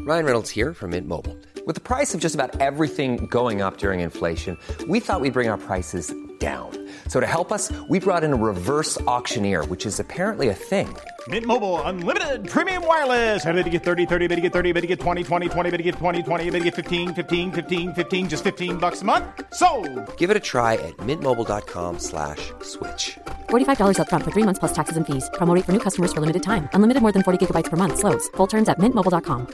Ryan Reynolds here from Mint Mobile. With the price of just about everything going up during inflation, we thought we'd bring our prices down. So to help us, we brought in a reverse auctioneer, which is apparently a thing. Mint Mobile Unlimited Premium Wireless. How to get 30, 30, bit to get 30, bit to get 20, 20, 20, bit to get 20, 20, bit to get 15, 15, 15, 15, just $15 a month? Sold! Give it a try at mintmobile.com/switch. $45 up front for 3 months plus taxes and fees. Promo rate for new customers for limited time. Unlimited more than 40 gigabytes per month. Slows full terms at mintmobile.com.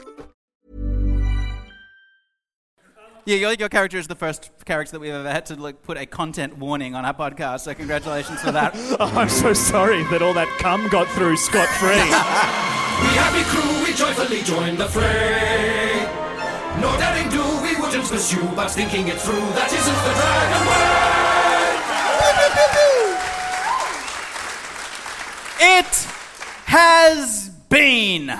Yeah, your character is the first character that we've ever had to put a content warning on our podcast, so congratulations for that. Oh, I'm so sorry that all that cum got through scot-free. We happy crew, we joyfully join the fray. No daring do, we wouldn't pursue, but thinking it through, that isn't the dragon way. It has been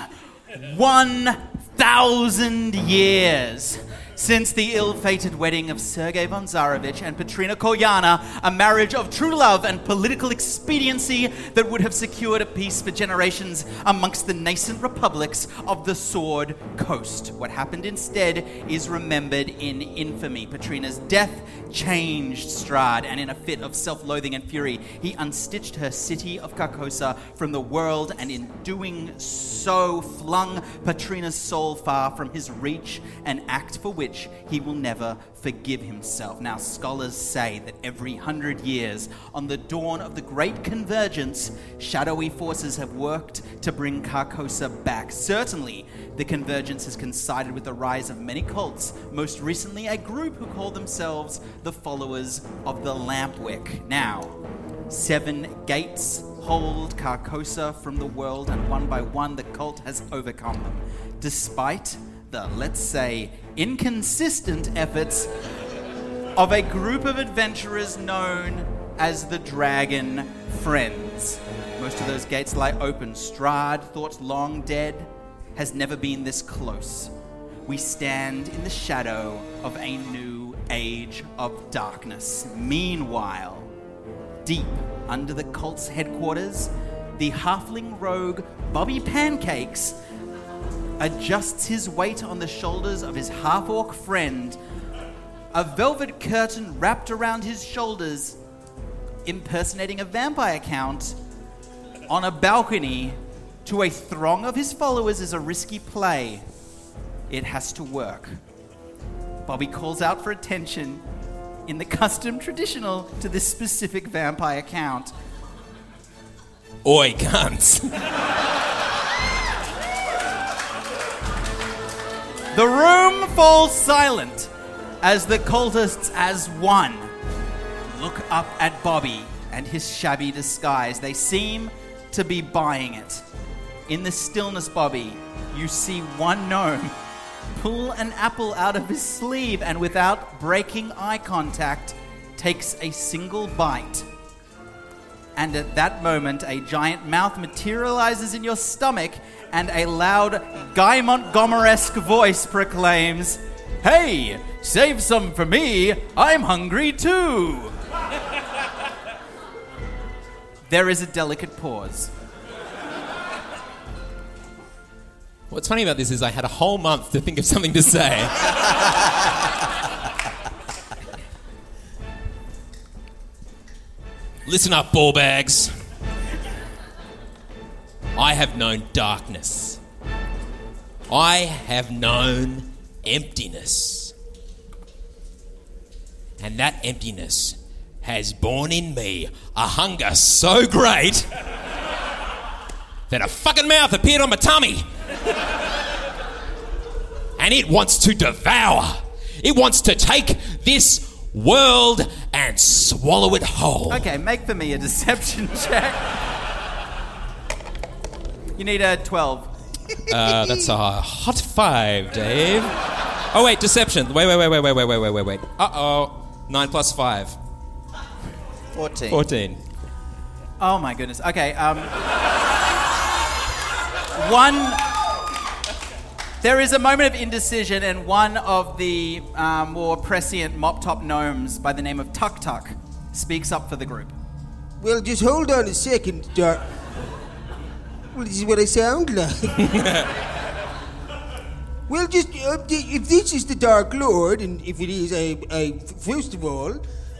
1,000 years since the ill-fated wedding of Sergei von Tsarevich and Petrina Kolyana, a marriage of true love and political expediency that would have secured a peace for generations amongst the nascent republics of the Sword Coast. What happened instead is remembered in infamy. Petrina's death changed Strahd, and in a fit of self-loathing and fury, he unstitched her city of Carcosa from the world, and in doing so flung Petrina's soul far from his reach, an act for which he will never forgive himself. Now, scholars say that every 100 years, on the dawn of the Great Convergence, shadowy forces have worked to bring Carcosa back. Certainly, the Convergence has coincided with the rise of many cults, most recently a group who call themselves the Followers of the Lampwick. Now, 7 gates hold Carcosa from the world, and one by one the cult has overcome them, despite the, let's say, inconsistent efforts of a group of adventurers known as the Dragon Friends. Most of those gates lie open. Strahd, thought long dead, has never been this close. We stand in the shadow of a new age of darkness. Meanwhile, deep under the cult's headquarters, the halfling rogue Bobby Pancakes adjusts his weight on the shoulders of his half-orc friend, a velvet curtain wrapped around his shoulders, impersonating a vampire count on a balcony to a throng of his followers is a risky play. It has to work. Bobby calls out for attention in the custom traditional to this specific vampire count. Oi, cunts. The room falls silent as the cultists, as one, look up at Bobby and his shabby disguise. They seem to be buying it. In the stillness, Bobby, you see one gnome pull an apple out of his sleeve and without breaking eye contact, takes a single bite. And at that moment, a giant mouth materializes in your stomach and a loud Guy Montgomery-esque voice proclaims, "Hey, save some for me, I'm hungry too." There is a delicate pause. What's funny about this is I had a whole month to think of something to say. Listen up, ball bags. I have known darkness. I have known emptiness. And that emptiness has born in me a hunger so great that a fucking mouth appeared on my tummy. And it wants to devour. It wants to take this world and swallow it whole. Okay, make for me a deception check. You need a 12. That's a hot 5, Dave. Oh wait, deception. Wait. Uh-oh. 9 plus 5. 14. Oh my goodness. Okay, there is a moment of indecision, and one of the more prescient mop-top gnomes by the name of Tuk Tuk speaks up for the group. Well, just hold on a second, Dark. Well, this is what I sound like. Well, just if this is the Dark Lord, and if it is, first of all,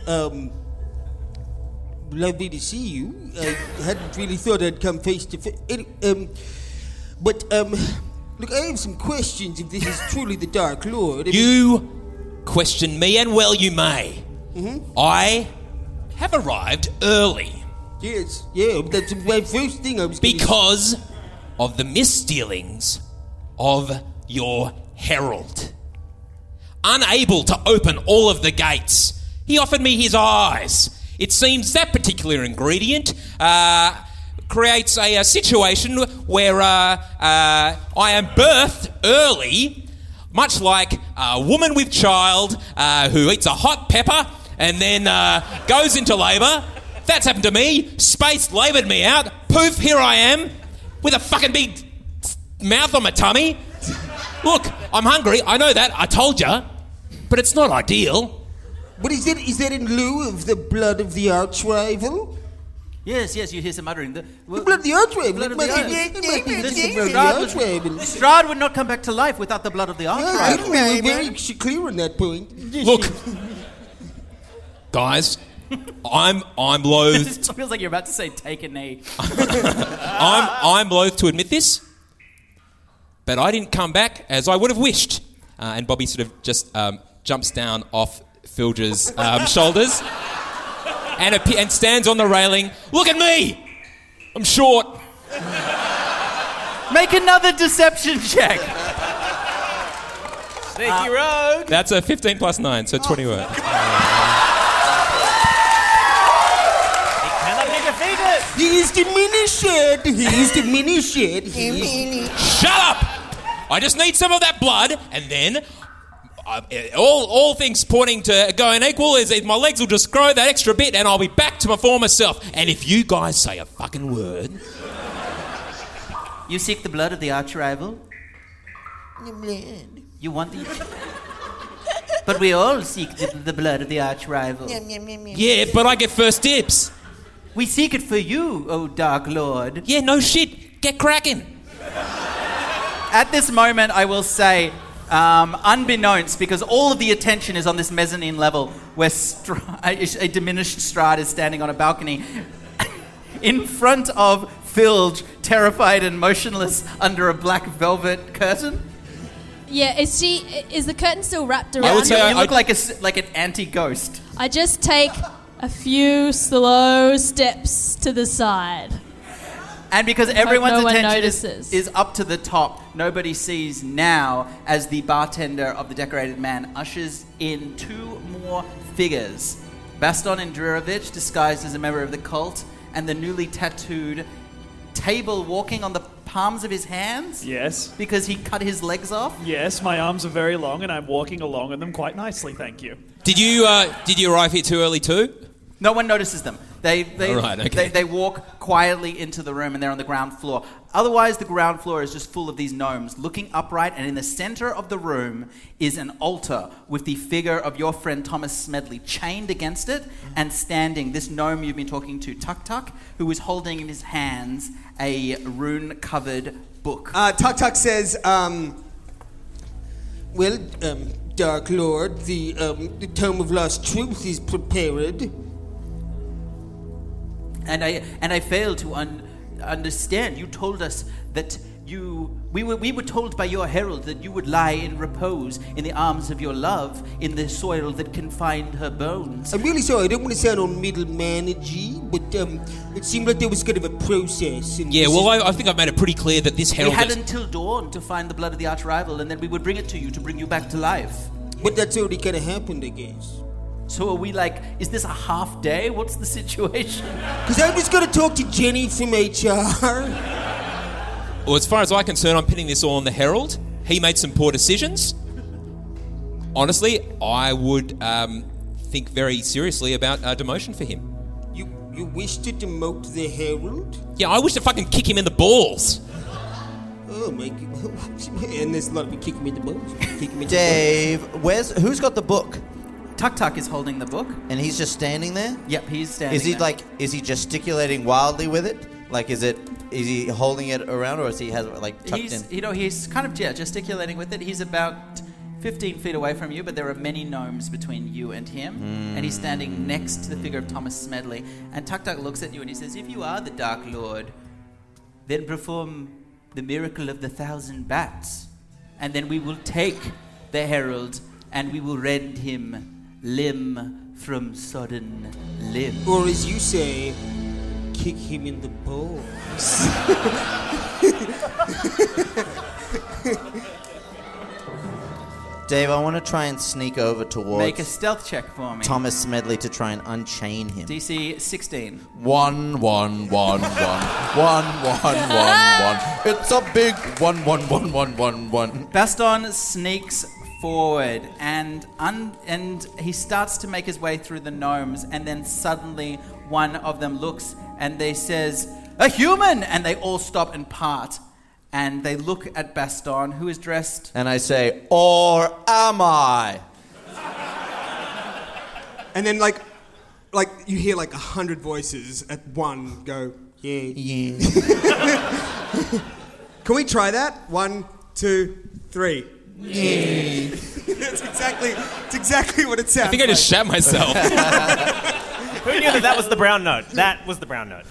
lovely to see you. I hadn't really thought I'd come face to face. But look, I have some questions. If this is truly the Dark Lord, You question me, and well you may. Mm-hmm. I have arrived early. Yes, yeah, that's my first thing I was gonna Because of the misdealings of your herald. Unable to open all of the gates, he offered me his eyes. It seems that particular ingredient creates a situation where I am birthed early, much like a woman with child who eats a hot pepper and then goes into labour. That's happened to me. Space laboured me out. Poof, here I am with a fucking big mouth on my tummy. Look, I'm hungry. I know that. I told you. But it's not ideal. But is that in lieu of the blood of the arch-rival? Yes, you hear some muttering. The blood of the arch-rival? Blood of the arch-rival. Strahd would not come back to life without the blood of the I arch-rival. think we were very clear on that point. Look, guys, I'm loath. It feels like you're about to say take a knee. I'm loath to admit this, but I didn't come back as I would have wished. And Bobby sort of just jumps down off Filger's shoulders and stands on the railing. Look at me! I'm short. Make another deception check. Sneaky rogue. That's a 15 plus 9, so 21. He cannot be defeated. He is diminished. Shut up! I just need some of that blood, and then all things pointing to going equal is my legs will just grow that extra bit, and I'll be back to my former self. And if you guys say a fucking word, You seek the blood of the arch-rival? You want the... But we all seek the blood of the arch-rival. yeah, but I get first dibs. We seek it for you, O Dark Lord. Yeah, no shit. Get cracking. At this moment, I will say, unbeknownst, because all of the attention is on this mezzanine level, where a diminished Strahd is standing on a balcony in front of Filge, terrified and motionless under a black velvet curtain. Yeah, is the curtain still wrapped around? I would say You look like an anti-ghost. I just take a few slow steps to the side. And because everyone's no one attention notices. is up to the top, nobody sees now as the bartender of the Decorated Man ushers in two more figures. Baston Indrurovich, disguised as a member of the cult, and the newly tattooed Table walking on the palms of his hands. Yes. Because he cut his legs off. Yes, my arms are very long and I'm walking along in them quite nicely, thank you. Did you arrive here too early too? No one notices them. They Right, okay. they walk quietly into the room and they're on the ground floor. Otherwise, the ground floor is just full of these gnomes looking upright, and in the center of the room is an altar with the figure of your friend Thomas Smedley chained against it, and standing this gnome you've been talking to, Tuk Tuk, who is holding in his hands a rune-covered book. Tuk Tuk says, Dark Lord, the Tome of Lost Truth is prepared. And I fail to understand. You told us that we were told by your herald that you would lie in repose in the arms of your love in the soil that confined her bones. I'm really sorry, I don't want to sound all middle-managey, but it seemed like there was kind of a process. And Yeah, well, I think I've made it pretty clear that this We herald... had until dawn to find the blood of the arch-rival, and then we would bring it to you to bring you back to life. But that's already kind of happened, I guess. So are we like, is this a half day? What's the situation? Because I was going to talk to Jenny from HR. Well, as far as I'm concerned, I'm pinning this all on the herald. He made some poor decisions. Honestly, I would think very seriously about demotion for him. You wish to demote the herald? Yeah, I wish to fucking kick him in the balls. Oh my God. And there's a lot of people kicking me in the balls. Dave, who's got the book? Tuk Tuk is holding the book. And he's just standing there? Yep, he's standing Is he there. is he gesticulating wildly with it? Like, is it is he holding it around, or is he has it like tucked in? He's kind of gesticulating with it. He's about 15 feet away from you, but there are many gnomes between you and him, and he's standing next to the figure of Thomas Smedley. And Tuk Tuk looks at you and he says, "If you are the Dark Lord, then perform the miracle of the 1,000 bats, and then we will take the herald and we will rend him limb from sodden limb." Or as you say, kick him in the balls. Dave, I want to try and sneak over towards... Make a stealth check for me. Thomas Smedley to try and unchain him. DC 16. 1, 1, 1, 1. 1, 1, 1, 1. It's a big 1, 1, 1, 1, 1, 1. Baston sneaks forward and he starts to make his way through the gnomes, and then suddenly one of them looks and they says, "A human!" And they all stop and part. And they look at Baston, who is dressed... And I say, "Or am I?" And then, like you hear 100 voices at one go, "Yeah." Can we try that? 1, 2, 3. Yeah. It's exactly what it sounds I think I just shat myself. Who knew that was the brown note? That was the brown note.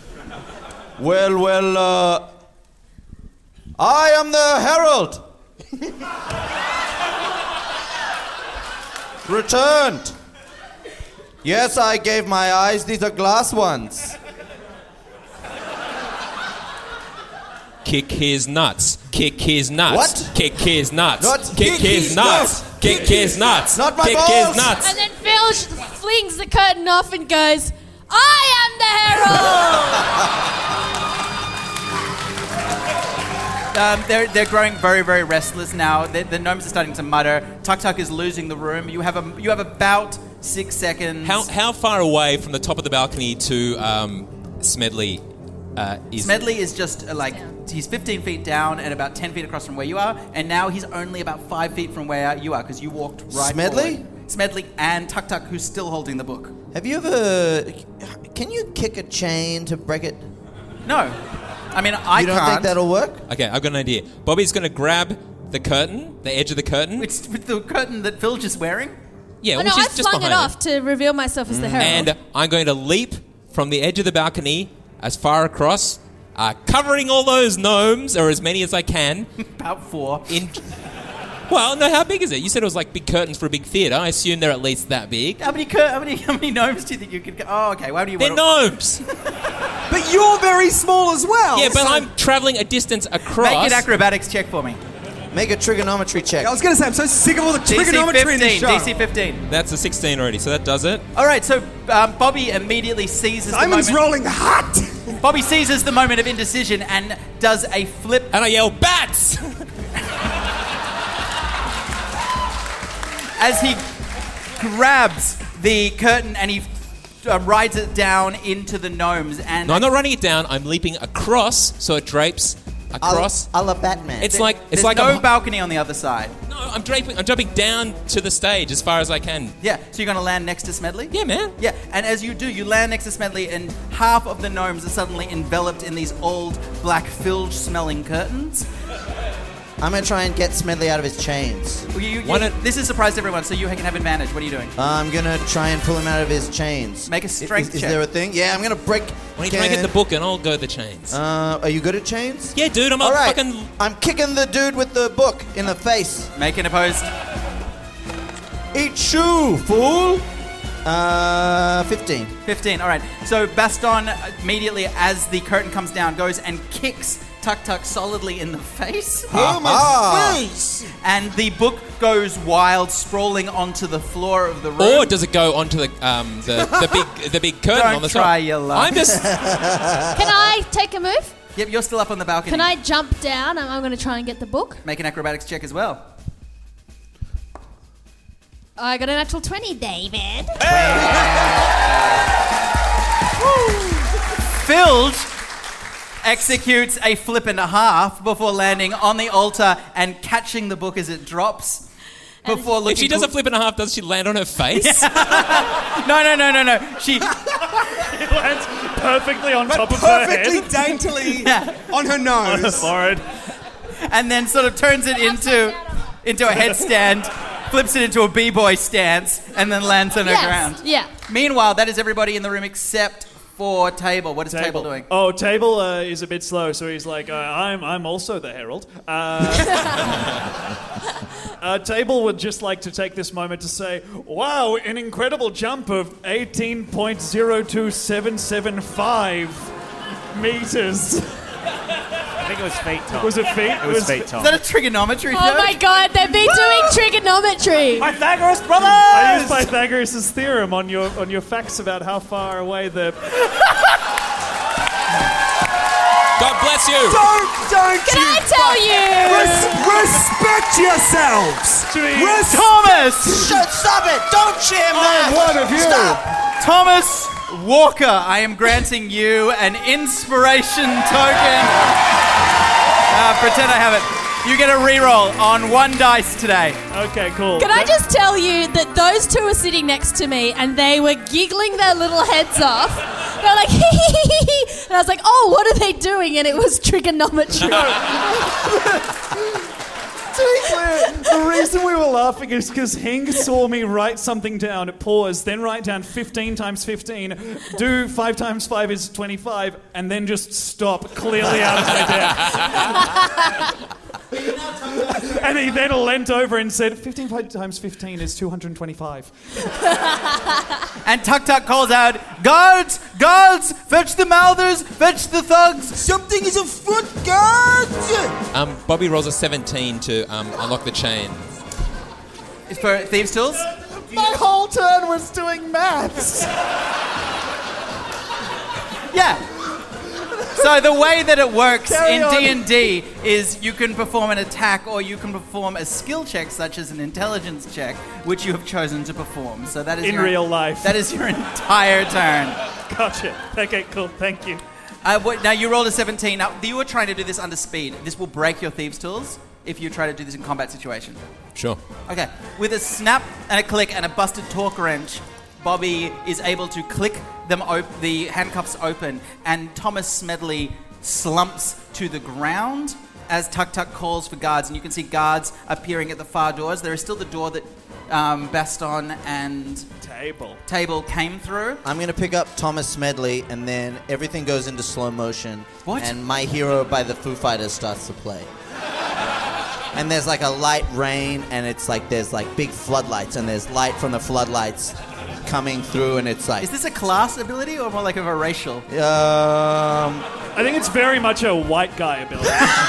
Well, I am the herald. Returned. Yes, I gave my eyes. These are glass ones. Kick his nuts. Kick his nuts. What? Kick his nuts. Not kick his nuts. Kick his nuts. Not my kick balls. his nuts. And then Phil flings the curtain off and goes, "I am the herald!" They're growing very, very restless now. The gnomes are starting to mutter. Tuk Tuk is losing the room. You have about 6 seconds. How far away from the top of the balcony to Smedley is... Smedley is just he's 15 feet down and about 10 feet across from where you are, and now he's only about 5 feet from where you are because you walked right Smedley? forward. Smedley and Tuk Tuk, who's still holding the book. Have you ever... Can you kick a chain to break it? No. I mean, I You don't can't. think that'll work? Okay, I've got an idea. Bobby's going to grab the curtain, the edge of the curtain. It's with the curtain that Phil's just wearing? Yeah, Oh, no, she's I just flung it behind off to reveal myself as the herald. And I'm going to leap from the edge of the balcony as far across, covering all those gnomes, or as many as I can. About 4. Well, no, how big is it? You said it was like big curtains for a big theatre. I assume they're at least that big. How many gnomes do you think you could... Oh, okay. Why do you They're want gnomes! But you're very small as well. Yeah, but so- I'm travelling a distance across. Make an acrobatics check for me. Make a trigonometry check. I was going to say, I'm so sick of all the trigonometry in this show. DC 15. That's a 16 already, so that does it. All right, so Bobby immediately seizes Simon's the moment... rolling hot. Bobby seizes the moment of indecision and does a flip... And I yell, "Bats!" as he grabs the curtain and he rides it down into the gnomes. And No, I'm not running it down. I'm leaping across, so it drapes across. A la Batman. It's like there's no no balcony on the other side. No, I'm jumping down to the stage as far as I can. Yeah, so you're going to land next to Smedley? Yeah, man. Yeah, and as you do, you land next to Smedley and half of the gnomes are suddenly enveloped in these old black filge-smelling curtains. I'm going to try and get Smedley out of his chains. This has surprised everyone, so you can have advantage. What are you doing? I'm going to try and pull him out of his chains. Make a strength Is check. there a thing? Yeah, I'm going to break... When you try and get the book and I'll go the chains. Are you good at chains? Yeah, dude, I'm All right. fucking... I'm kicking the dude with the book in the face. Make an opposed. Eat shoe, fool! 15. 15, all right. So Baston, immediately as the curtain comes down, goes and kicks Tuk Tuk solidly in the face. Oh, my face! And the book goes wild, sprawling onto the floor of the room. Or does it go onto the big curtain Don't on the top? try your luck. I'm just... Can I take a move? Yep, you're still up on the balcony. Can I jump down and I'm going to try and get the book? Make an acrobatics check as well. I got a natural 20, David. Filge executes a flip and a half before landing on the altar and catching the book as it drops. Before looking If she does a flip and a half, does she land on her face? No. She lands perfectly on top of her Perfectly head. daintily on her nose. On her forehead. And then sort of turns it into a headstand, flips it into a b-boy stance, and then lands on her ground. Yeah. Meanwhile, that is everybody in the room except for Table. What is Table doing? Oh, Table is a bit slow, so he's like, I'm also the Herald. Table would just like to take this moment to say, wow, an incredible jump of 18.02775 meters. I think it was feet, Tom. Was it feet? It was feet, Tom. Is that a trigonometry Oh joke? my god, they've been doing trigonometry. Pythagoras brothers! I used Pythagoras' theorem on your facts about how far away the... God bless you. Don't Can I tell you? Respect yourselves. Thomas! Stop it! Don't share math! One of you. Stop! Thomas Walker, I am granting you an inspiration token. Pretend I have it. You get a reroll on 1 dice today. Okay, cool. Can I just tell you that those two were sitting next to me and they were giggling their little heads off. They were like, hee hee hee hee. And I was like, oh, what are they doing? And it was trigonometry. To be clear, the reason we were laughing is because Hing saw me write something down, pause, then write down 15 times 15, do 5 times 5 is 25, and then just stop clearly out of my depth. And he then leant over and said, 15 times 15 is 225. And Tuk Tuk calls out, guards, guards, fetch the mouthers, fetch the thugs. Something is afoot, guards! Bobby rolls a 17 to unlock the chain. For Thieves' Tools? My whole turn was doing maths. Yeah. So the way that it works Carry in on. D&D is you can perform an attack or you can perform a skill check such as an intelligence check, which you have chosen to perform. So that is In real life. That is your entire turn. Gotcha. Okay, cool. Thank you. Now you rolled a 17. Now you were trying to do this under speed. This will break your Thieves' Tools if you try to do this in combat situation. Sure. Okay. With a snap and a click and a busted torque wrench, Bobby is able to click the handcuffs open, and Thomas Smedley slumps to the ground as Tuk Tuk calls for guards, and you can see guards appearing at the far doors. There is still the door that Baston and Table came through. I'm going to pick up Thomas Smedley, and then everything goes into slow motion. What? And My Hero by the Foo Fighters starts to play. And there's like a light rain, and it's like there's like big floodlights, and there's light from the floodlights coming through, and it's like... Is this a class ability or more like of a racial? I think it's very much a white guy ability.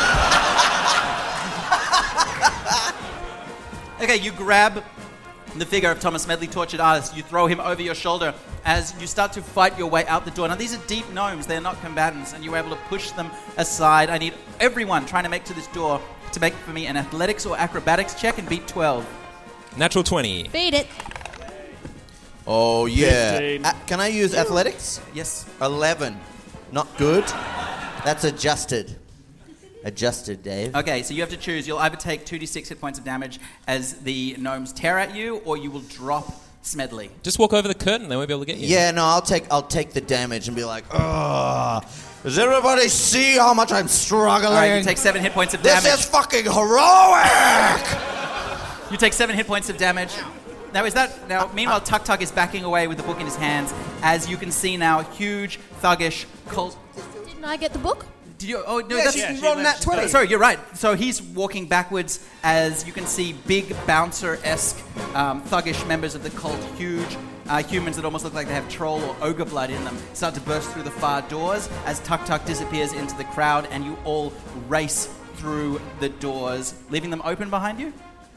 Okay, you grab the figure of Thomas Smedley, tortured artist. You throw him over your shoulder as you start to fight your way out the door. Now, these are deep gnomes. They're not combatants, and you're able to push them aside. I need everyone trying to make to this door to make for me an athletics or acrobatics check and beat 12. Natural 20. Beat it. Oh, yeah. 15. Can I use athletics? Yes. 11. Not good. That's adjusted. Adjusted, Dave. Okay, so you have to choose. You'll either take 2d6 hit points of damage as the gnomes tear at you, or you will drop Smedley. Just walk over the curtain, they won't be able to get you. Yeah, no, I'll take the damage and be like, ugh. Does everybody see how much I'm struggling? All right, you take 7 hit points of damage. This is fucking heroic! You take 7 hit points of damage. Meanwhile, Tuk Tuk is backing away with the book in his hands, as you can see now, huge, thuggish cult. Didn't I get the book? Did you? Oh no, Yeah, that's she rolled that 20. Sorry, you're right. So he's walking backwards as you can see big bouncer-esque, thuggish members of the cult, huge humans that almost look like they have troll or ogre blood in them, start to burst through the far doors as Tuk Tuk disappears into the crowd, and you all race through the doors, leaving them open behind you.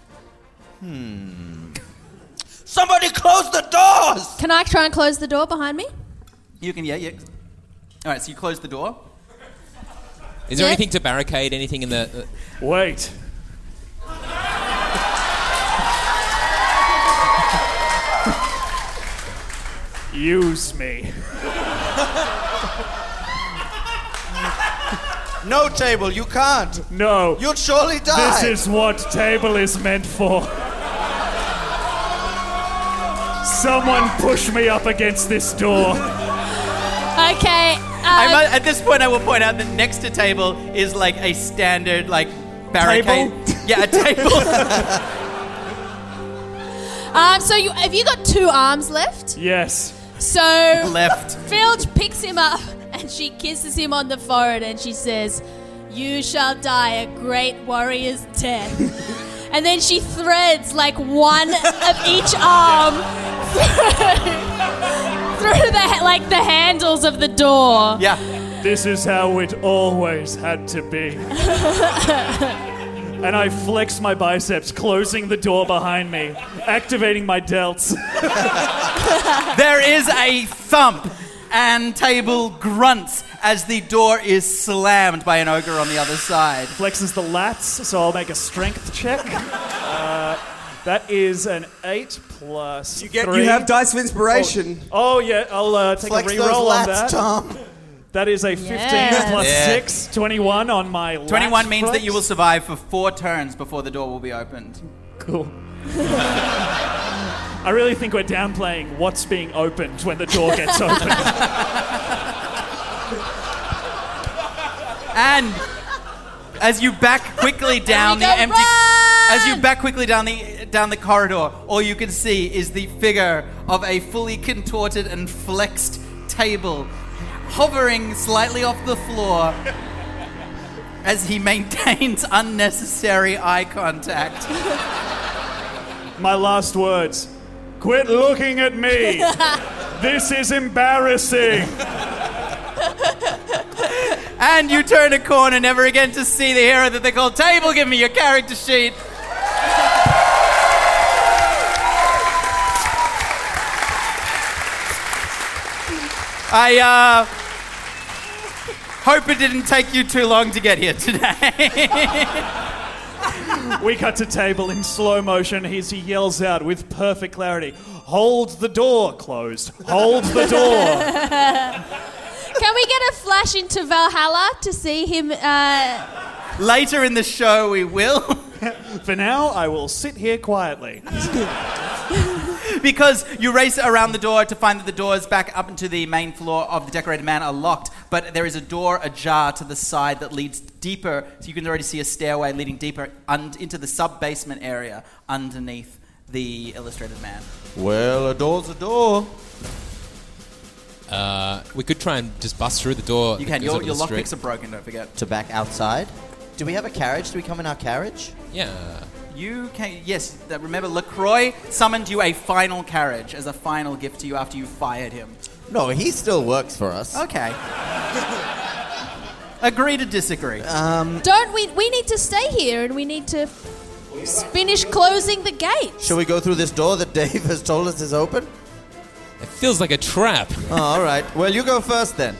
Somebody close the doors! Can I try and close the door behind me? You can, yeah. All right, so you close the door. Is there Yeah. anything to barricade? Anything in the... Wait. Use me. No, Table, you can't. No. You'll surely die. This is what Table is meant for. Someone push me up against this door. All Okay. At this point, I will point out that next to table is like a standard like barricade. Yeah, a table. Have you got 2 arms left? Yes. So left. Filch picks him up and she kisses him on the forehead and she says, "You shall die a great warrior's death." And then she threads like one of each arm through the handles of the door. Yeah. This is how it always had to be. And I flex my biceps, closing the door behind me, activating my delts. There is a thump, and table grunts as the door is slammed by an ogre on the other side. Flexes the lats, so I'll make a strength check. That is an 8 plus 3. You have Dice of Inspiration. Oh yeah, I'll take Flex a those reroll on lats, that. Tom. That is a 15 plus 6, 21 on my lats 21 means flex. that you will survive for 4 turns before the door will be opened. Cool. I really think we're downplaying what's being opened when the door gets opened. And as you back quickly down the empty, as you back quickly down the corridor, all you can see is the figure of a fully contorted and flexed table, hovering slightly off the floor as he maintains unnecessary eye contact. My last words. Quit looking at me. This is embarrassing. And you turn a corner, never again to see the hero that they call Table. Give me your character sheet. I hope it didn't take you too long to get here today. We cut to Table in slow motion as he yells out with perfect clarity, "Hold the door closed. Hold the door." Can we get a flash into Valhalla to see him? Later in the show, we will. For now, I will sit here quietly. Because you race around the door to find that the doors back up into the main floor of the Decorated Man are locked, but there is a door ajar to the side that leads deeper, so you can already see a stairway leading deeper into the sub-basement area underneath the Illustrated Man. Well, a door's a door. We could try and just bust through the door. You can. Your lockpicks are broken, don't forget. To back outside? Do we have a carriage? Do we come in our carriage? Yeah. You can, yes. Remember, LaCroix summoned you a final carriage as a final gift to you after you fired him. No, he still works for us. Okay. Agree to disagree. Don't we? We need to stay here and we need to finish closing the gate. Shall we go through this door that Dave has told us is open? It feels like a trap. Oh, all right. Well, you go first then.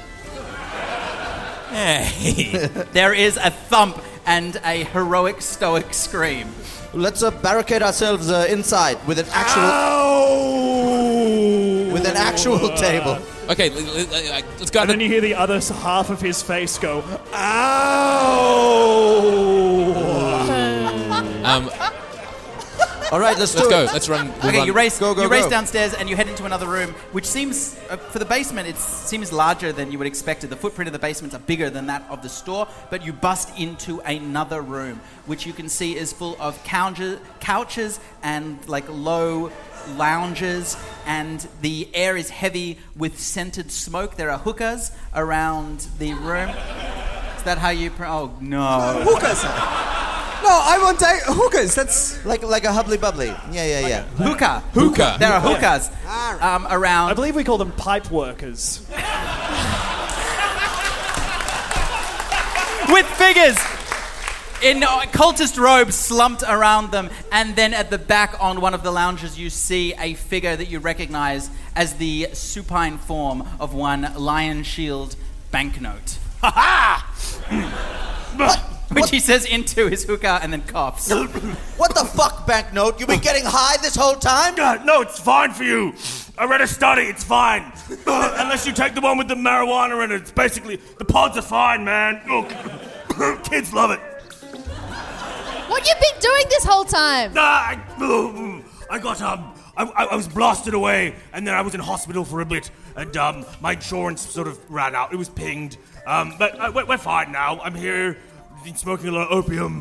Hey. There is a thump and a heroic stoic scream. Let's barricade ourselves inside with an actual table. Okay, let's go. And then you hear the other half of his face go, "Ow!" All right, let's go. it. Let's run. Okay, run. you race Go. downstairs and you head into another room, which seems, for the basement, it seems larger than you would expect. The footprint of the basements are bigger than that of the store, but you bust into another room, which you can see is full of couches and like low lounges, and the air is heavy with scented smoke. There are hookahs around the room. Is that how you... Oh, no. Hookahs. No, I want hookahs. That's like a hubbly bubbly. Yeah. Hookah. There are hookahs around. I believe we call them pipe workers. With figures in cultist robes slumped around them, and then at the back on one of the lounges you see a figure that you recognize as the supine form of one Lion Shield banknote. Ha ha! Which he says into his hookah and then coughs. What the fuck, banknote? You been getting high this whole time? No, it's fine for you. I read a study, it's fine. Unless you take the one with the marijuana in it. It's basically, the pods are fine, man. Look, kids love it. What you been doing this whole time? I got I was blasted away, and then I was in hospital for a bit, and my insurance sort of ran out. It was pinged, but we're fine now. I'm here, been smoking a lot of opium.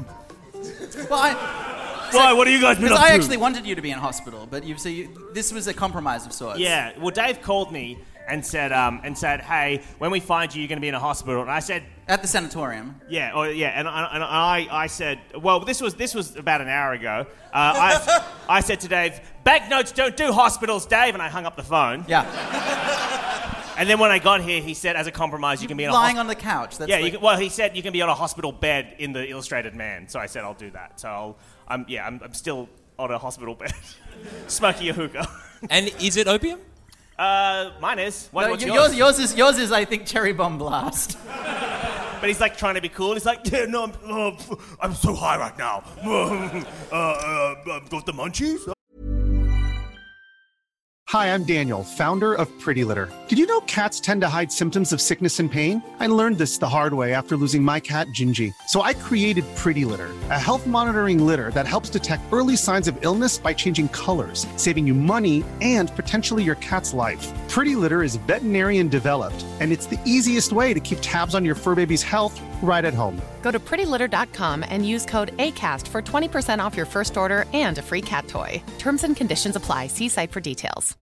Why? What have you guys been up to? I actually wanted you to be in hospital, but this was a compromise of sorts. Yeah. Well, Dave called me and said, "Hey, when we find you, you're going to be in a hospital." And I said, "At the sanatorium." Yeah. And I said, "Well, this was about an hour ago." I said to Dave, "Banknotes don't do hospitals, Dave," and I hung up the phone. Yeah. And then when I got here, he said, as a compromise, you can be in lying on the couch. That's he said you can be on a hospital bed in the Illustrated Man. So I said I'll do that. So I'm still on a hospital bed, smoking a hookah. And is it opium? Mine is. What's yours is I think Cherry Bomb Blast. But he's like trying to be cool. He's like, yeah, no, I'm so high right now. Got the munchies. Hi, I'm Daniel, founder of Pretty Litter. Did you know cats tend to hide symptoms of sickness and pain? I learned this the hard way after losing my cat, Gingy. So I created Pretty Litter, a health monitoring litter that helps detect early signs of illness by changing colors, saving you money and potentially your cat's life. Pretty Litter is veterinarian developed, and it's the easiest way to keep tabs on your fur baby's health right at home. Go to prettylitter.com and use code ACAST for 20% off your first order and a free cat toy. Terms and conditions apply. See site for details.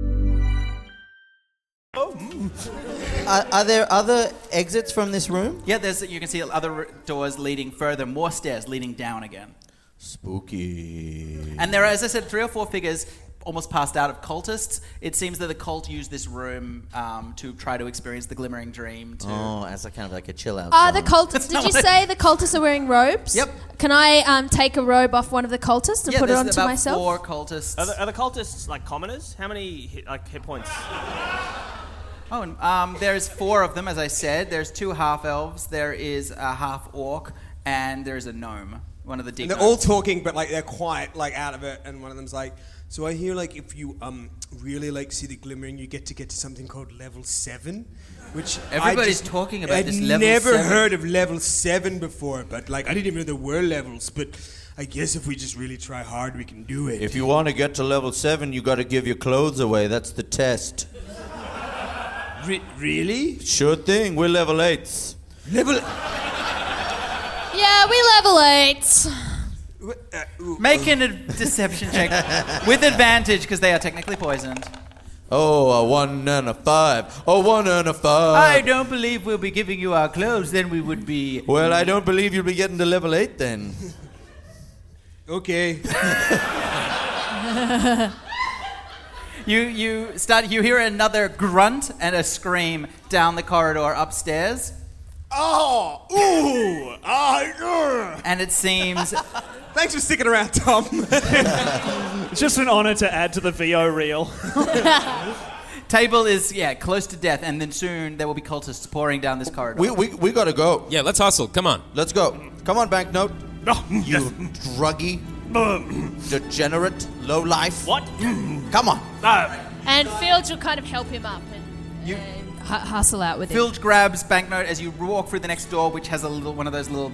Are there other exits from this room? Yeah, you can see other doors leading further, more stairs leading down again. Spooky. And there are, as I said, 3 or 4 figures almost passed out of cultists. It seems that the cult used this room to try to experience the glimmering dream. As a kind of like a chill out. The cultists, did you say the cultists are wearing robes? Yep. Can I take a robe off one of the cultists and put it onto myself? Yeah, there's about 4 cultists. Are the cultists like commoners? How many hit points? Oh, and there's 4 of them, as I said. There's 2 half-elves, there is a half-orc, and there's a gnome, one of the deep And they're all talking, but like they're quiet, like out of it, and one of them's like, so I hear like if you really like see the glimmering, you get to something called level 7, which everybody's talking about this level 7. I'd never heard of level 7 before, but like I didn't even know there were levels, but I guess if we just really try hard, we can do it. If you want to get to level 7, you got to give your clothes away. That's the test. Really? Sure thing. We're level 8s. Level... Yeah, we level 8. Making a deception check with advantage because they are technically poisoned. Oh, a 1 and a 5. A 1 and a 5. I don't believe we'll be giving you our clothes. Then we would be... Well, I don't believe you'll be getting to level 8 then. Okay. You hear another grunt and a scream down the corridor upstairs. Oh! Ooh! And it seems... Thanks for sticking around, Tom. It's just an honor to add to the VO reel. Table is, close to death, and then soon there will be cultists pouring down this corridor. We gotta go. Yeah, let's hustle. Come on. Let's go. Come on, Banknote. You Yes. druggy, degenerate, low life. What? Come on. And Fields will kind of help him up and hustle out with him. Filch grabs Banknote as you walk through the next door, which has one of those little...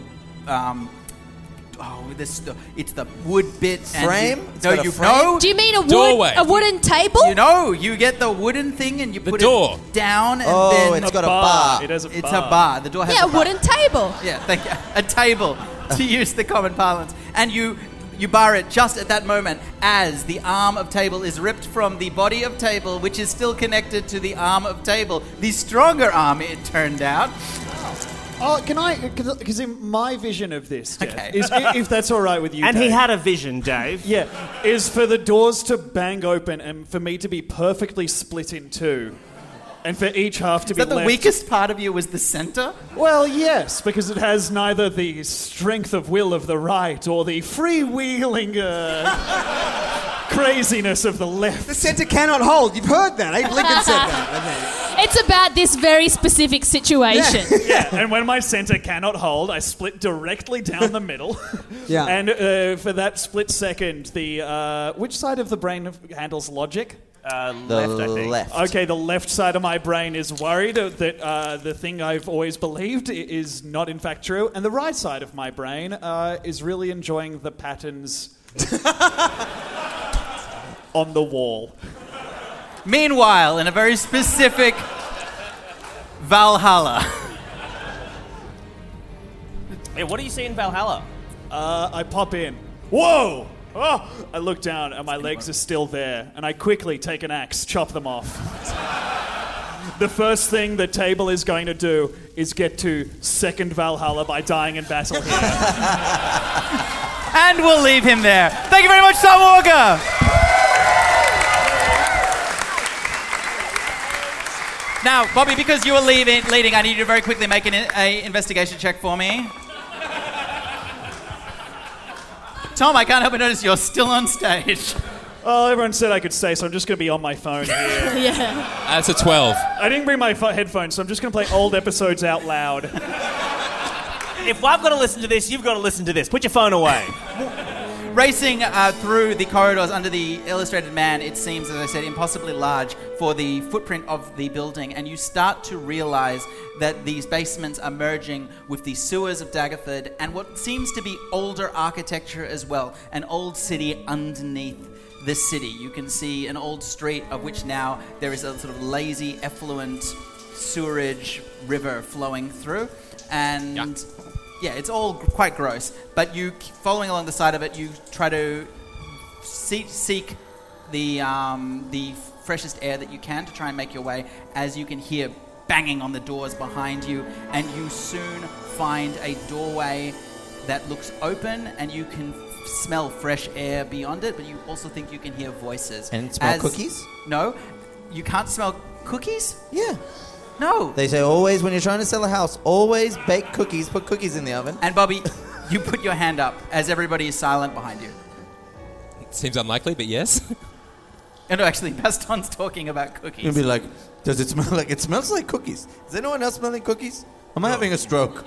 it's the wood bit. Frame? No. Do you mean a wooden table? You get the wooden thing and you put door. it down and Oh, then... it's got a bar. It has a It's bar. a bar. The door has Yeah, a bar. wooden table. Yeah, thank you. A table, to use the common parlance. And you bar it just at that moment as the arm of Table is ripped from the body of Table, which is still connected to the arm of Table. The stronger arm, it turned out. Oh, can I? Because in my vision of this, Jeff, Okay. is, if that's all right with you, And Dave, he had a vision, Dave. yeah, is for the doors to bang open and for me to be perfectly split in 2, and for each half to Is be that the left. weakest part of you was the center? Well, yes, because it has neither the strength of will of the right or the freewheeling craziness of the left. The centre cannot hold. You've heard that. Abe Lincoln said that, I think. It's about this very specific situation. Yeah, and when my center cannot hold, I split directly down the middle. Yeah. And for that split second, the which side of the brain handles logic? Left, I think. Left. Okay, the left side of my brain is worried that the thing I've always believed is not in fact true, and the right side of my brain is really enjoying the patterns on the wall. Meanwhile, in a very specific Valhalla. Hey, what do you see in Valhalla? I pop in. Whoa! Oh! I look down and my legs are still there, and I quickly take an axe, chop them off. The first thing the table is going to do is get to second Valhalla by dying in battle here. And we'll leave him there. Thank you very much, Tom Walker! Now, Bobby, because you were leading, I need you to very quickly make an investigation check for me. Tom, I can't help but notice you're still on stage. Oh, everyone said I could stay, so I'm just going to be on my phone here. Yeah. That's a 12. I didn't bring my headphones, so I'm just going to play old episodes out loud. If I've got to listen to this, you've got to listen to this. Put your phone away. Racing through the corridors under the illustrated man, it seems, as I said, impossibly large for the footprint of the building, and you start to realize that these basements are merging with the sewers of Daggerford and what seems to be older architecture as well, an old city underneath the city. You can see an old street of which now there is a sort of lazy, effluent sewerage river flowing through, and... Yeah, it's all quite gross, but you, following along the side of it, you try to seek the freshest air that you can to try and make your way, as you can hear banging on the doors behind you, and you soon find a doorway that looks open, and you can smell fresh air beyond it, but you also think you can hear voices. And smell cookies? No, you can't smell cookies? Yeah. No. They say always, when you're trying to sell a house, always bake cookies, put cookies in the oven. And Bobby, you put your hand up as everybody is silent behind you. Seems unlikely, but yes. No, actually, Baston's talking about cookies. You'll be like, does it smell like... It smells like cookies. Is anyone else smelling cookies? Am I having a stroke?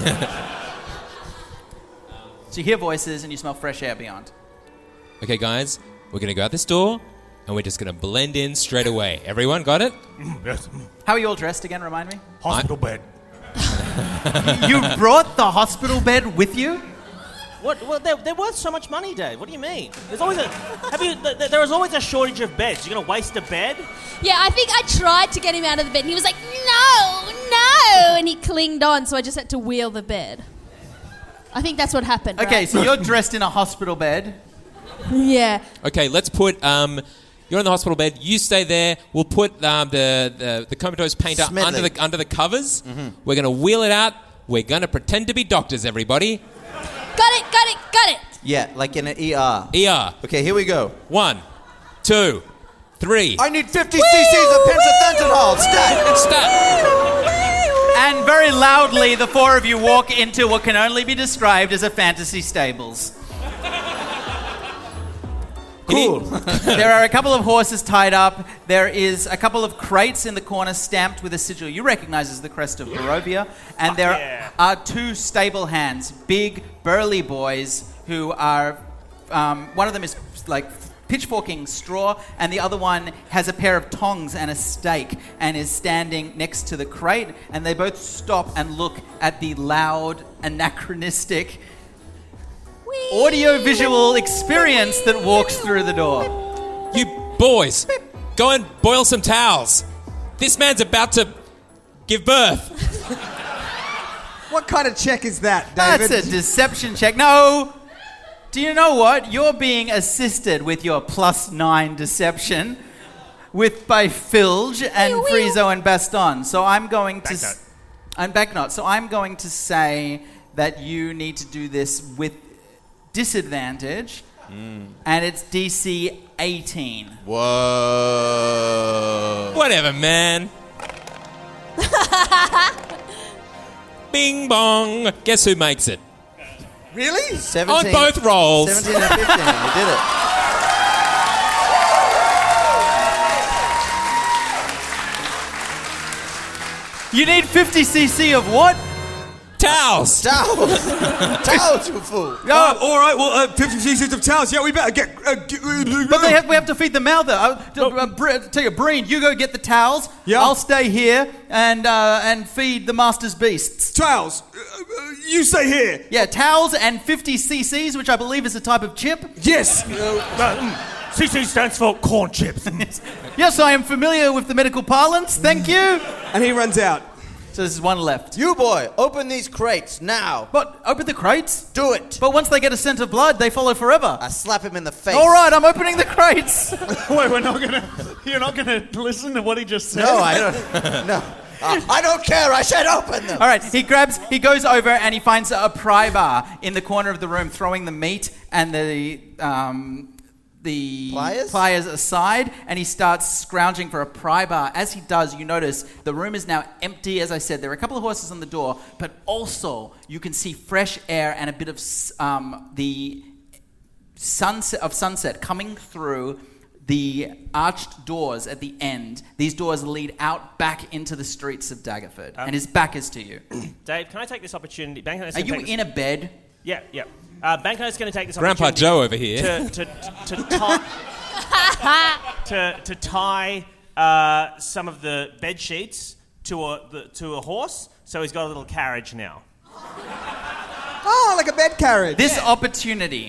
So you hear voices and you smell fresh air beyond. Okay, guys, we're going to go out this door, and we're just going to blend in straight away. Everyone got it? Yes. How are you all dressed again, remind me? Hospital bed. You brought the hospital bed with you? What? Well, they're worth so much money, Dave. What do you mean? There's always there is always a shortage of beds. You're gonna waste a bed? Yeah, I think I tried to get him out of the bed, and he was like, no, and he clinged on, so I just had to wheel the bed. I think that's what happened. Okay, right? so you're dressed in a hospital bed. Yeah. Okay, let's put... you're in the hospital bed. You stay there. We'll put the comatose painter under the covers. Mm-hmm. We're going to wheel it out. We're going to pretend to be doctors, everybody. Got it. Yeah, like in an ER. ER. Okay, here we go. 1, 2, 3. I need 50 cc's of pentafentanol. Stat. And very loudly, the four of you walk into what can only be described as a fantasy stables. Cool. There are a couple of horses tied up. There is a couple of crates in the corner stamped with a sigil you recognize as the crest of Barovia. And there are two stable hands, big, burly boys who are... one of them is like pitchforking straw, and the other one has a pair of tongs and a stake and is standing next to the crate. And they both stop and look at the loud, anachronistic... audio-visual experience that walks through the door. You boys, go and boil some towels. This man's about to give birth. What kind of check is that, David? That's a deception check. No! Do you know what? You're being assisted with your +9 deception by Filge and Friezo and Baston. So I'm going to... I'm Backnot. So I'm going to say that you need to do this with disadvantage, and it's DC 18. Whoa. Whatever, man. Bing bong. Guess who makes it? Really? 17, on both rolls. 17 and 15. You did it. You need 50 cc of what? Towels. Towels, you fool. All right, well, 50 cc's of towels. Yeah, we better get... But we have to feed them out, though. Tell you, Breen, you go get the towels. Yeah. I'll stay here and feed the master's beasts. Towels. You stay here. Yeah, towels and 50 cc's, which I believe is a type of chip. Yes. CC stands for corn chips. Yes, I am familiar with the medical parlance. Thank you. And he runs out. So there's one left. You boy, open these crates now. But open the crates? Do it. But once they get a scent of blood, they follow forever. I slap him in the face. All right, I'm opening the crates. Wait, you're not gonna listen to what he just said? No, I don't. No. I don't care. I said open them. All right, he goes over and he finds a pry bar in the corner of the room, throwing the meat and the pliers aside, and he starts scrounging for a pry bar. As he does, you notice the room is now empty. As I said, there are a couple of horses on the door, but also you can see fresh air and a bit of the sunset coming through the arched doors at the end. These doors lead out back into the streets of Daggerford, and his back is to you. Dave, can I take this opportunity? Are you in a bed? Yeah. Banknote's going to take this Grandpa opportunity. Joe over here. To tie some of the bed sheets to a horse, so he's got a little carriage now. Oh, like a bed carriage. This opportunity.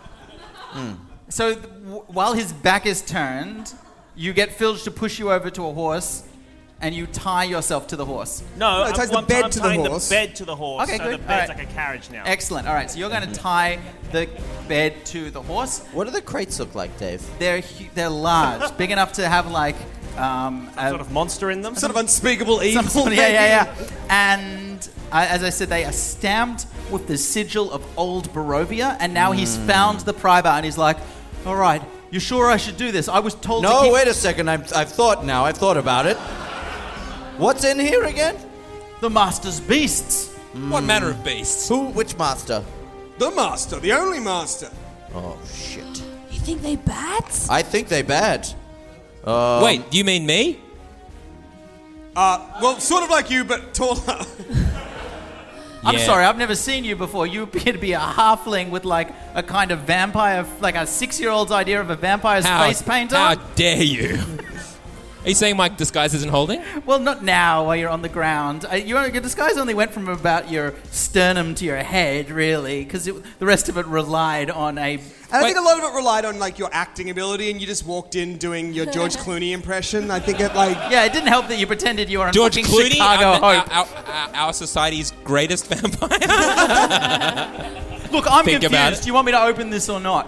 So while his back is turned, you get Filge to push you over to a horse, and you tie yourself to the horse. No, it ties the bed to the horse. The bed to the horse. Okay, so good. the bed's All right. like a carriage now. Excellent. All right, so you're going to tie the bed to the horse. What do the crates look like, Dave? They're large, big enough to have like a sort of monster in them. Sort of unspeakable evil. Yeah. And as I said, they are stamped with the sigil of Old Barovia, and now he's found the pry bar, and he's like, all right, you sure I should do this? I was told to No, keep... wait a second. I've thought now. I've thought about it. What's in here again? The Master's beasts. What manner of beasts? Which master? The master, the only master. Oh, shit. You think they bats? I think they bad. Wait, do you mean me? Well, sort of like you, but taller. I'm sorry, I've never seen you before. You appear to be a halfling with like a kind of vampire, like a 6-year-old's idea of a vampire's face paint on. How dare you? Are you saying my disguise isn't holding? Well, not now while you're on the ground. Your disguise only went from about your sternum to your head, really, because the rest of it relied on a... And I think a lot of it relied on like your acting ability, and you just walked in doing your George Clooney impression. I think it like... Yeah, it didn't help that you pretended you were on George fucking Clooney, Chicago Hope. our society's greatest vampire. Look, I'm Think about confused. it. Do you want me to open this or not?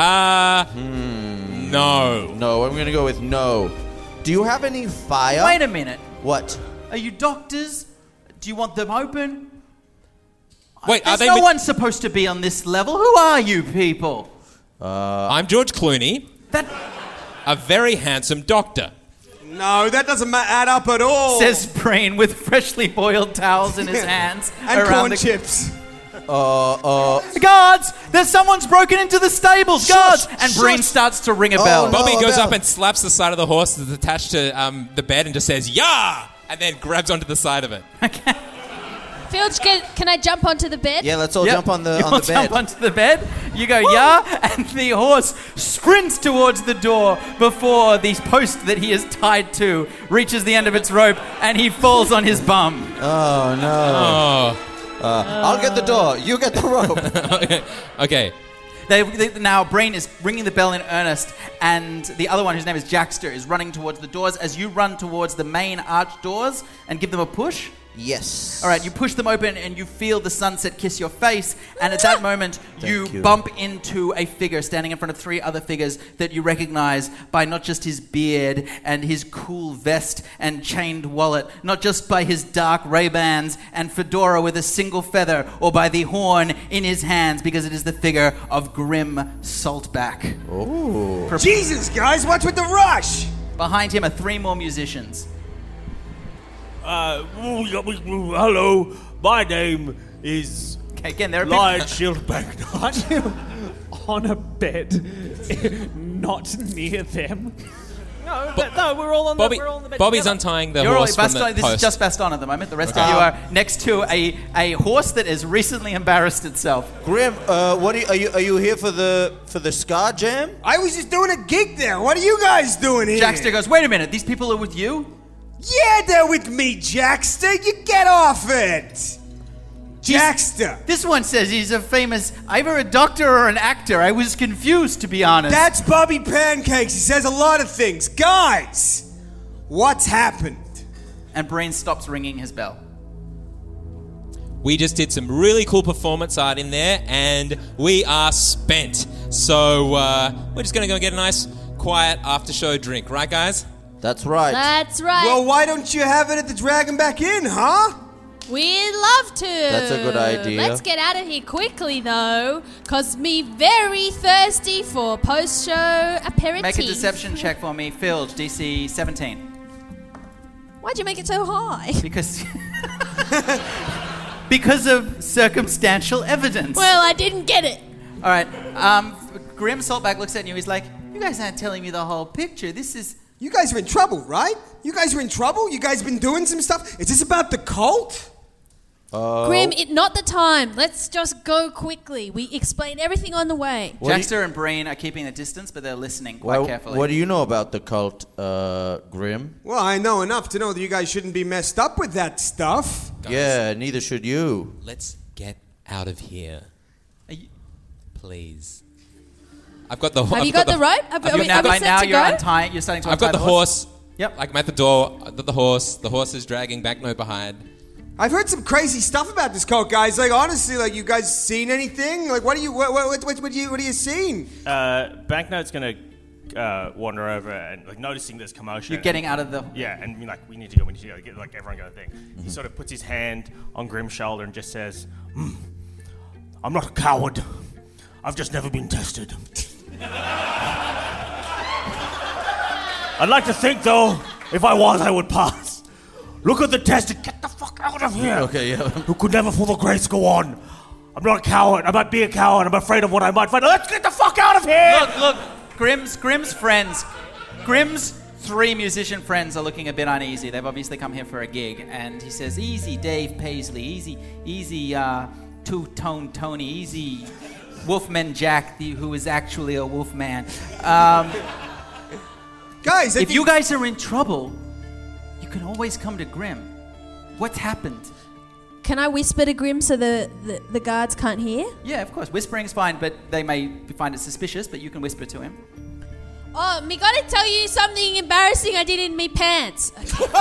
No. No, I'm going to go with no. Do you have any fire? Wait a minute. What? Are you doctors? Do you want them open? Wait, There's are they... no one supposed to be on this level. Who are you people? I'm George Clooney. A very handsome doctor. No, that doesn't add up at all. Says Brain with freshly boiled towels in his hands. And around corn the... chips. Guards! Someone's broken into the stables! Guards! And Brain starts to ring a bell. Bobby goes up and slaps the side of the horse that's attached to the bed and just says, "Yah!" and then grabs onto the side of it. Filch, can I jump onto the bed? Yeah, let's all jump on the bed. Jump onto the bed. You go, yeah, and the horse sprints towards the door before the post that he is tied to reaches the end of its rope, and he falls on his bum. Oh, no. I'll get the door. You get the rope. Okay. Now, Brain is ringing the bell in earnest, and the other one, whose name is Jackster, is running towards the doors. As you run towards the main arch doors and give them a push... Yes. All right, you push them open and you feel the sunset kiss your face, and at that moment you bump into a figure standing in front of 3 other figures that you recognize by not just his beard and his cool vest and chained wallet, not just by his dark Ray-Bans and fedora with a single feather, or by the horn in his hands, because it is the figure of Grim Saltback. Oh. Jesus, guys, what's with the rush? Behind him are 3 more musicians. Hello, my name is again, they're Lion Shieldback. Aren't you on a bed, not near them? No, we're all on Bobby, we're all on the bed Bobby's together. untying the You're horse all, from the Baston, this post. is just Baston at the moment. The rest of you are next to a horse that has recently embarrassed itself. Grim, what are you here for the ska jam? I was just doing a gig there. What are you guys doing here? Jackster goes, wait a minute, these people are with you? Yeah, they're with me, Jackster. You get off it. Jackster. This one says he's a famous, either a doctor or an actor. I was confused, to be honest. That's Bobby Pancakes. He says a lot of things. Guys, what's happened? And Breen stops ringing his bell. We just did some really cool performance art in there, and we are spent. So we're just going to go get a nice, quiet after-show drink. Right, guys? That's right. That's right. Well, why don't you have it at the Dragon Back Inn, huh? We'd love to. That's a good idea. Let's get out of here quickly, though, because me very thirsty for post-show aperitif. Make a deception check for me. Phil, DC 17. Why'd you make it so high? Because... because of circumstantial evidence. Well, I didn't get it. All right. Grim Saltback looks at you. He's like, you guys aren't telling me the whole picture. This is... You guys are in trouble, right? You guys are in trouble? You guys been doing some stuff? Is this about the cult? Grim, not the time. Let's just go quickly. We explained everything on the way. Jackster and Breen are keeping a distance, but they're listening quite carefully. What do you know about the cult, Grim? Well, I know enough to know that you guys shouldn't be messed up with that stuff. Guys, yeah, neither should you. Let's get out of here. Please. I've got the... Have you got the rope? You're untying. You're starting to untie I've got the horse. Yep. I'm at the door. I've got the horse. The horse is dragging Banknote behind. I've heard some crazy stuff about this cult, guys. Like, honestly, like, you guys seen anything? Like, what are you seeing? Banknote's gonna wander over and, like, noticing there's commotion. You're getting out of the... Yeah, and be like, we need to go. Get, like, everyone go thing. He sort of puts his hand on Grim's shoulder and just says, I'm not a coward. I've just never been tested. I'd like to think, though, if I was, I would pass. Look at the test and get the fuck out of here. Okay, yeah. Who could never for the grace go on. I'm not a coward. I might be a coward. I'm afraid of what I might find. Let's get the fuck out of here. Look. Grim's friends. Grim's 3 musician friends are looking a bit uneasy. They've obviously come here for a gig. And he says, easy, Dave Paisley. Easy, Two-Tone Tony. Easy, Wolfman Jack, who is actually a wolfman. Guys, if you guys are in trouble, you can always come to Grim. What's happened? Can I whisper to Grim so the guards can't hear? Yeah, of course. Whispering's fine, but they may find it suspicious, but you can whisper to him. Oh, me gotta tell you something embarrassing I did in me pants.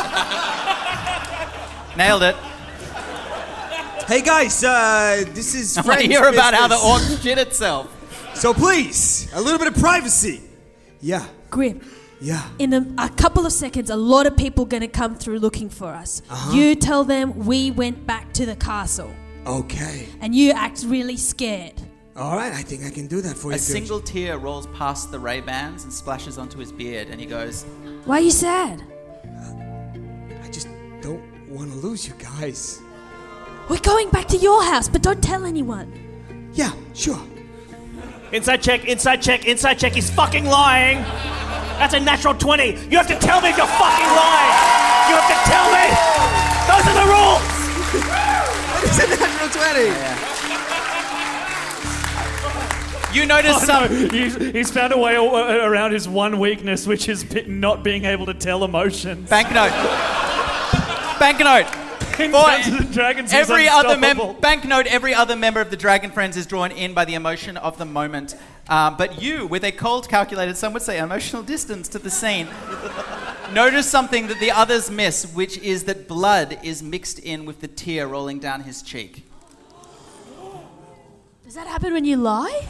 Nailed it. Hey, guys, this is I want to hear about how the orc shit itself. So please, a little bit of privacy. Yeah. Grim. Yeah. In a couple of seconds, a lot of people going to come through looking for us. Uh-huh. You tell them we went back to the castle. Okay. And you act really scared. All right, I think I can do that for you. A single tear rolls past the Ray-Bans and splashes onto his beard, and he goes, Why are you sad? I just don't want to lose you guys. We're going back to your house, but don't tell anyone. Yeah, sure. Inside check. He's fucking lying. That's a natural 20. You have to tell me if you're fucking lying. You have to tell me. Those are the rules. It's a natural 20. Yeah. You notice some... No. He's found a way around his one weakness, which is not being able to tell emotions. Banknote. Dragons every other Banknote, every other member of the Dragon Friends is drawn in by the emotion of the moment. But you, with a cold, calculated, some would say emotional distance to the scene, notice something that the others miss, which is that blood is mixed in with the tear rolling down his cheek. Does that happen when you lie?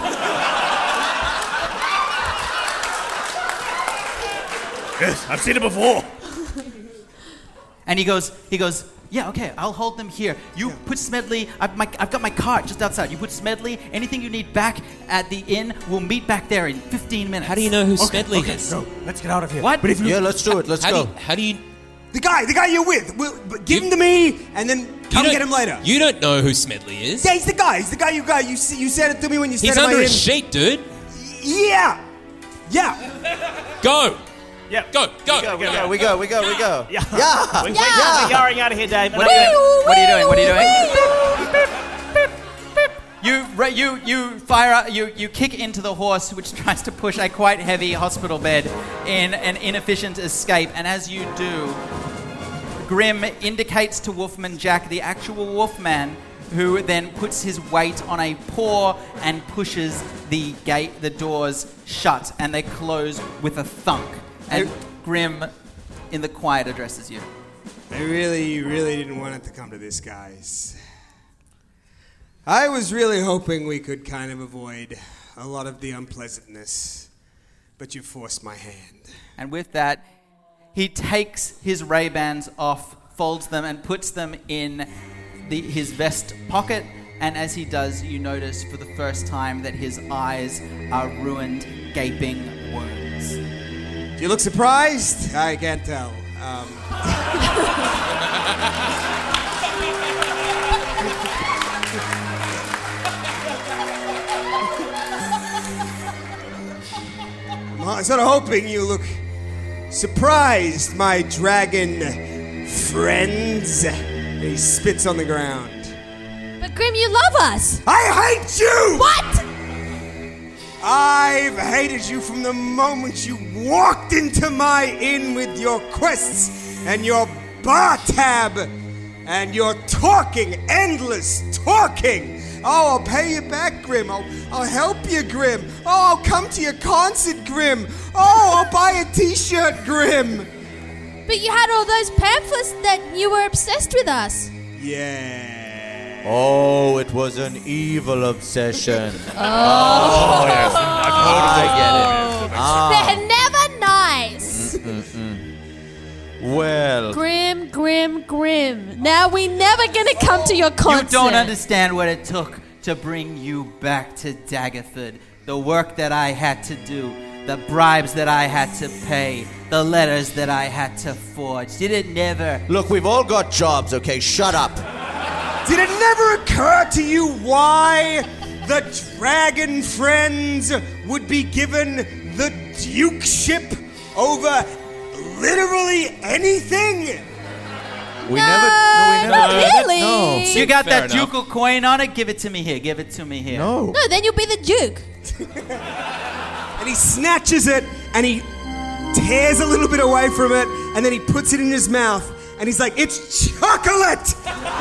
Yes, I've seen it before. And he goes, yeah, okay, I'll hold them here. You put Smedley, I've got my cart just outside. You put Smedley, anything you need back at the inn, we'll meet back there in 15 minutes. How do you know who Smedley is? No, let's get out of here. What? But if you... Yeah, let's do it. Let's go. How do you... The guy you're with. Give him to me, and then come get him later. You don't know who Smedley is? Yeah, he's the guy. You said it to me when you said it. He's under a sheet, dude. Yeah. Go. Yeah. Go. We go. Yeah. Yeah. We're yelling out of here, Dave. What are you doing? You fire out, you kick into the horse, which tries to push a quite heavy hospital bed in an inefficient escape. And as you do, Grim indicates to Wolfman Jack, the actual Wolfman, who then puts his weight on a paw and pushes the doors shut, and they close with a thunk. And Grim, in the quiet, addresses you. I really, really didn't want it to come to this, guys. I was really hoping we could kind of avoid a lot of the unpleasantness, but you forced my hand. And with that, he takes his Ray-Bans off, folds them, and puts them in his vest pocket. And as he does, you notice for the first time that his eyes are ruined, gaping wounds. Do you look surprised? I can't tell. I'm sort of hoping you look surprised, my dragon friends. He spits on the ground. But Grim, you love us. I hate you! What? I've hated you from the moment you walked into my inn with your quests and your bar tab and your talking, endless talking. Oh, I'll pay you back, Grim. I'll help you, Grim. Oh, I'll come to your concert, Grim. Oh, I'll buy a t-shirt, Grim. But you had all those pamphlets that you were obsessed with us. Yeah. Oh, it was an evil obsession. Yes, I've heard of it. They're never nice. Well. Grim, Grim, Grim. Now we never gonna come to your concert. You don't understand what it took to bring you back to Daggerford. The work that I had to do, the bribes that I had to pay, the letters that I had to forge. Did it never... Look, we've all got jobs, okay? Shut up. Did it never occur to you why the dragon friends would be given the dukeship over literally anything? Not really. No. You got that ducal coin on it? Give it to me here. Give it to me here. No, then you'll be the Duke. And he snatches it and he tears a little bit away from it and then he puts it in his mouth and he's like, "It's chocolate!"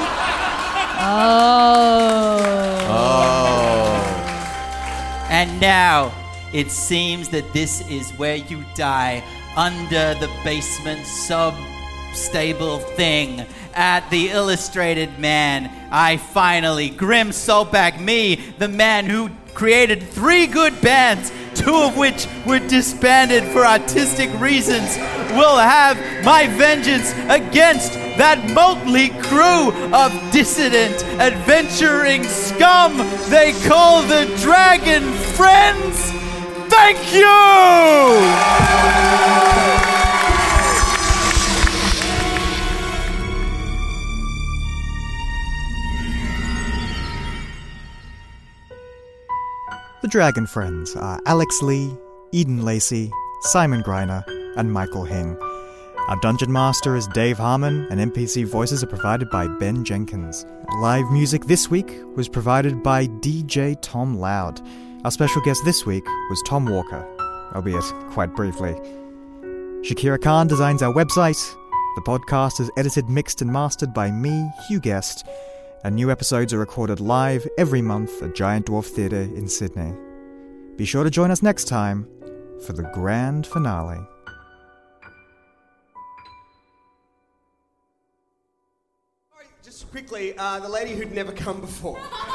And now it seems that this is where you die, under the basement sub-stable thing at the Illustrated Man. I finally, Grim Soulback, me, the man who created 3 good bands, 2 of which were disbanded for artistic reasons, will have my vengeance against that motley crew of dissident, adventuring scum they call the Dragon Friends. Thank you! The Dragon Friends are Alex Lee, Eden Lacey, Simon Greiner, and Michael Hing. Our Dungeon Master is Dave Harmon, and NPC voices are provided by Ben Jenkins. Live music this week was provided by DJ Tom Loud. Our special guest this week was Tom Walker, albeit quite briefly. Shakira Khan designs our website. The podcast is edited, mixed, and mastered by me, Hugh Guest, and new episodes are recorded live every month at Giant Dwarf Theatre in Sydney. Be sure to join us next time for the grand finale. Just quickly, the lady who'd never come before.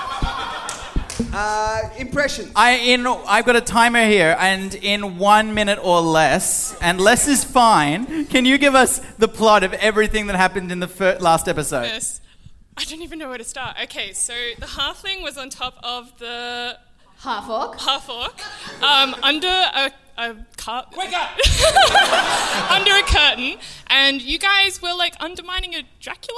Impressions. I've got a timer here, and in 1 minute or less, and less is fine, can you give us the plot of everything that happened in the last episode? Yes. I don't even know where to start. Okay, so the halfling was on top of the... Half-orc? Half-orc. Under a Wake up! under a curtain, and you guys were like undermining a Dracula?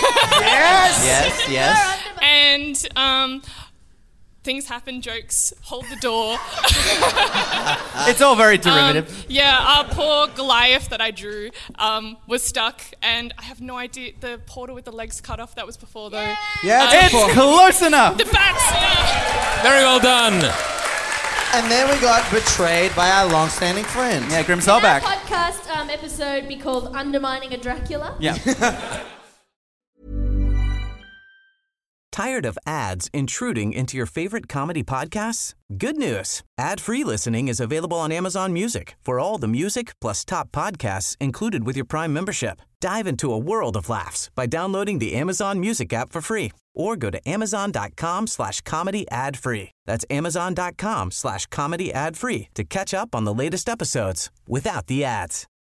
Yes! And things happen, jokes, hold the door. It's all very derivative. Our poor Goliath that I drew was stuck, and I have no idea. The portal with the legs cut off, that was before though. It's close enough. The bats. Very well done. And then we got betrayed by our long-standing friends. Yeah, Grim Soulback. Our podcast episode be called Undermining a Dracula. Yeah. Tired of ads intruding into your favorite comedy podcasts? Good news. Ad-free listening is available on Amazon Music for all the music plus top podcasts included with your Prime membership. Dive into a world of laughs by downloading the Amazon Music app for free or go to amazon.com/comedy ad-free. That's amazon.com/comedy ad-free to catch up on the latest episodes without the ads.